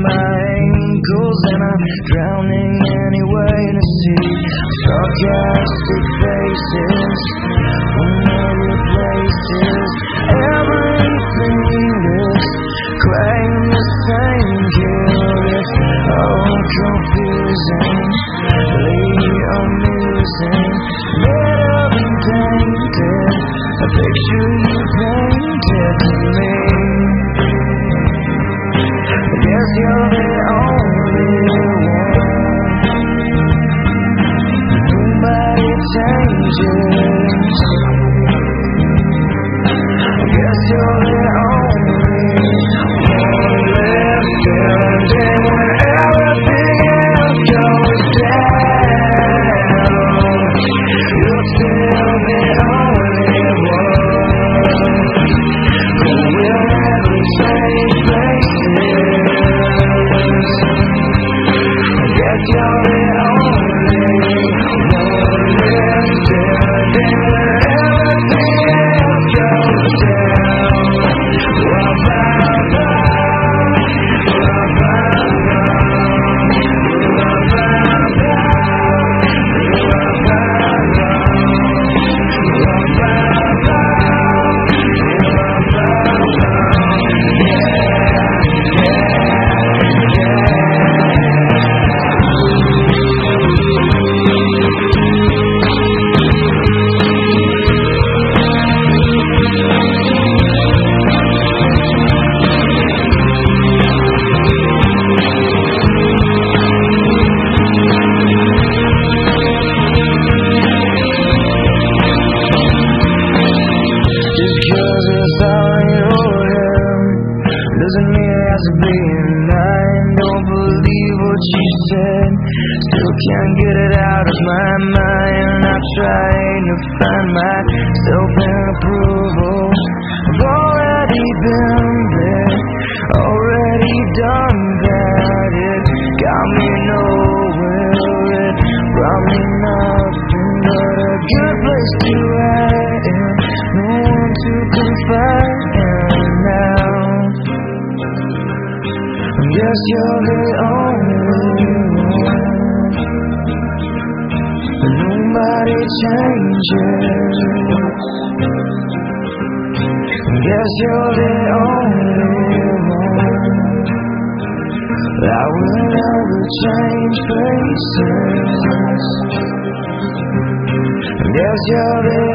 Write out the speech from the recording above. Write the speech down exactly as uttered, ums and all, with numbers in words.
my ankles, and I'm drowning anyway to see sarcastic faces from other places. Everything is claim the same guilt. It's all confusingly amusing. Made up and tainted, a picture you painted to me. I guess you're the only one. Nobody changes. I guess you're the only one left standing when everything else goes down. You're still the only one who will never change places. I guess you're the only one left standing when everything else goes down. Doesn't mean it has to be mine. Don't believe what you said. Still can't get it out of my mind. I'm trying to find myself in approval. I've already been there, already done that. It got me nowhere. It brought me nothing but a good place to hide and no one to confide in now. Guess you're the only one. Nobody changes. Guess you're the only one that will never change places. Guess you're the